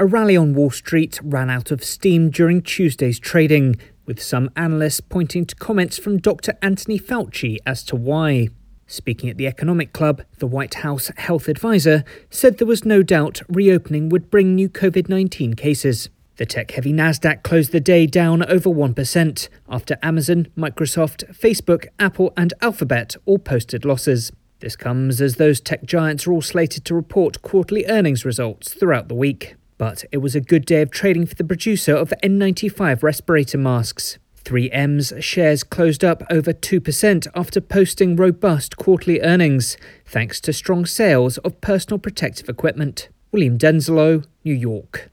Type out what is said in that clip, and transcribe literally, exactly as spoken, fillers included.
A rally on Wall Street ran out of steam during Tuesday's trading, with some analysts pointing to comments from Doctor Anthony Fauci as to why. Speaking at the Economic Club, the White House health advisor said there was no doubt reopening would bring new covid nineteen cases. The tech-heavy Nasdaq closed the day down over one percent after Amazon, Microsoft, Facebook, Apple and Alphabet all posted losses. This comes as those tech giants are all slated to report quarterly earnings results throughout the week. But it was a good day of trading for the producer of N ninety-five respirator masks. three M's shares closed up over two percent after posting robust quarterly earnings, thanks to strong sales of personal protective equipment. William Denzelo, New York.